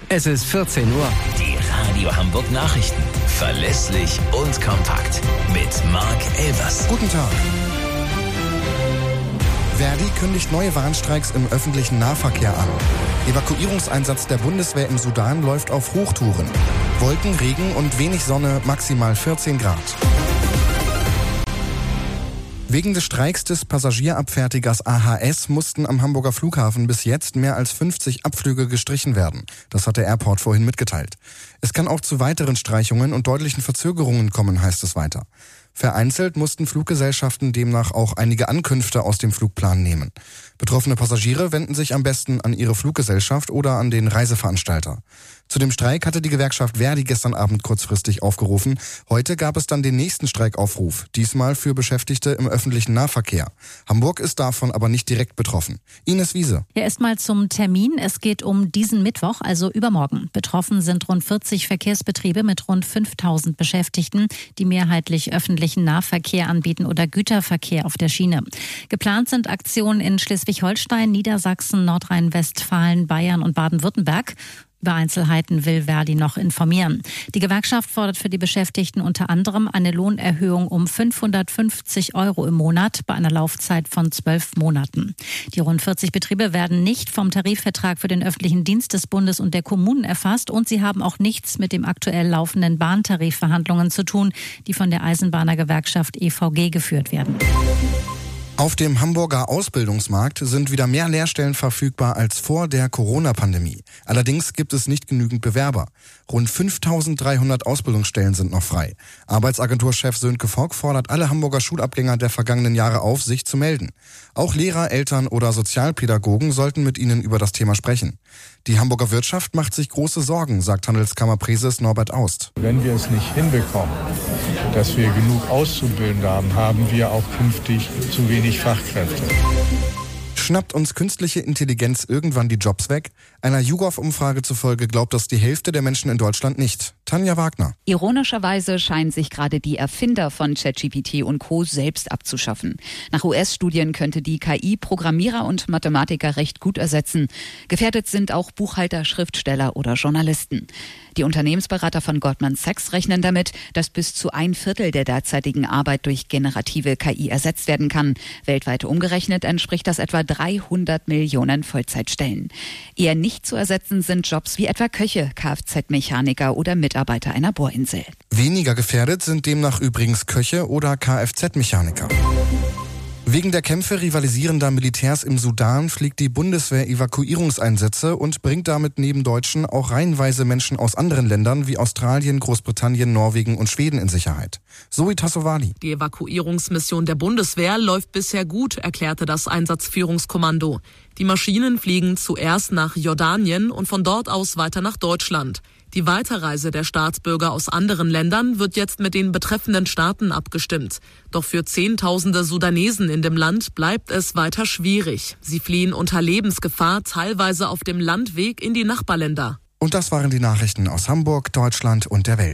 Es ist 14 Uhr. Die Radio Hamburg Nachrichten. Verlässlich und kompakt. Mit Marc Elvers. Guten Tag. Verdi kündigt neue Warnstreiks im öffentlichen Nahverkehr an. Evakuierungseinsatz der Bundeswehr im Sudan läuft auf Hochtouren. Wolken, Regen und wenig Sonne, maximal 14 Grad. Wegen des Streiks des Passagierabfertigers AHS mussten am Hamburger Flughafen bis jetzt mehr als 50 Abflüge gestrichen werden. Das hat der Airport vorhin mitgeteilt. Es kann auch zu weiteren Streichungen und deutlichen Verzögerungen kommen, heißt es weiter. Vereinzelt mussten Fluggesellschaften demnach auch einige Ankünfte aus dem Flugplan nehmen. Betroffene Passagiere wenden sich am besten an ihre Fluggesellschaft oder an den Reiseveranstalter. Zu dem Streik hatte die Gewerkschaft Verdi gestern Abend kurzfristig aufgerufen. Heute gab es dann den nächsten Streikaufruf, diesmal für Beschäftigte im öffentlichen Nahverkehr. Hamburg ist davon aber nicht direkt betroffen. Ines Wiese. Ja, erstmal zum Termin. Es geht um diesen Mittwoch, also übermorgen. Betroffen sind rund 40 Verkehrsbetriebe mit rund 5.000 Beschäftigten, die mehrheitlich öffentlichen Nahverkehr anbieten oder Güterverkehr auf der Schiene. Geplant sind Aktionen in Schleswig-Holstein, Niedersachsen, Nordrhein-Westfalen, Bayern und Baden-Württemberg. Über Einzelheiten will Verdi noch informieren. Die Gewerkschaft fordert für die Beschäftigten unter anderem eine Lohnerhöhung um 550 € im Monat bei einer Laufzeit von 12 Monaten. Die rund 40 Betriebe werden nicht vom Tarifvertrag für den öffentlichen Dienst des Bundes und der Kommunen erfasst und sie haben auch nichts mit dem aktuell laufenden Bahntarifverhandlungen zu tun, die von der Eisenbahnergewerkschaft EVG geführt werden. Auf dem Hamburger Ausbildungsmarkt sind wieder mehr Lehrstellen verfügbar als vor der Corona-Pandemie. Allerdings gibt es nicht genügend Bewerber. Rund 5.300 Ausbildungsstellen sind noch frei. Arbeitsagenturchef Sönke Fock fordert alle Hamburger Schulabgänger der vergangenen Jahre auf, sich zu melden. Auch Lehrer, Eltern oder Sozialpädagogen sollten mit ihnen über das Thema sprechen. Die Hamburger Wirtschaft macht sich große Sorgen, sagt Handelskammerpräses Norbert Aust. Wenn wir es nicht hinbekommen, dass wir genug Auszubildende haben, haben wir auch künftig zu wenig Fachkräfte. Schnappt uns künstliche Intelligenz irgendwann die Jobs weg? Einer YouGov-Umfrage zufolge glaubt das die Hälfte der Menschen in Deutschland nicht. Tanja Wagner. Ironischerweise scheinen sich gerade die Erfinder von ChatGPT und Co. selbst abzuschaffen. Nach US-Studien könnte die KI Programmierer und Mathematiker recht gut ersetzen. Gefährdet sind auch Buchhalter, Schriftsteller oder Journalisten. Die Unternehmensberater von Goldman Sachs rechnen damit, dass bis zu 1/4 der derzeitigen Arbeit durch generative KI ersetzt werden kann. Weltweit umgerechnet entspricht das etwa 300 Millionen Vollzeitstellen. Eher nicht zu ersetzen sind Jobs wie etwa Köche, Kfz-Mechaniker oder Mitarbeiter einer Bohrinsel. Weniger gefährdet sind demnach übrigens Köche oder Kfz-Mechaniker. Wegen der Kämpfe rivalisierender Militärs im Sudan fliegt die Bundeswehr Evakuierungseinsätze und bringt damit neben Deutschen auch reihenweise Menschen aus anderen Ländern wie Australien, Großbritannien, Norwegen und Schweden in Sicherheit. Zoe Tassovali. Die Evakuierungsmission der Bundeswehr läuft bisher gut, erklärte das Einsatzführungskommando. Die Maschinen fliegen zuerst nach Jordanien und von dort aus weiter nach Deutschland. Die Weiterreise der Staatsbürger aus anderen Ländern wird jetzt mit den betreffenden Staaten abgestimmt. Doch für Zehntausende Sudanesen in dem Land bleibt es weiter schwierig. Sie fliehen unter Lebensgefahr, teilweise auf dem Landweg in die Nachbarländer. Und das waren die Nachrichten aus Hamburg, Deutschland und der Welt.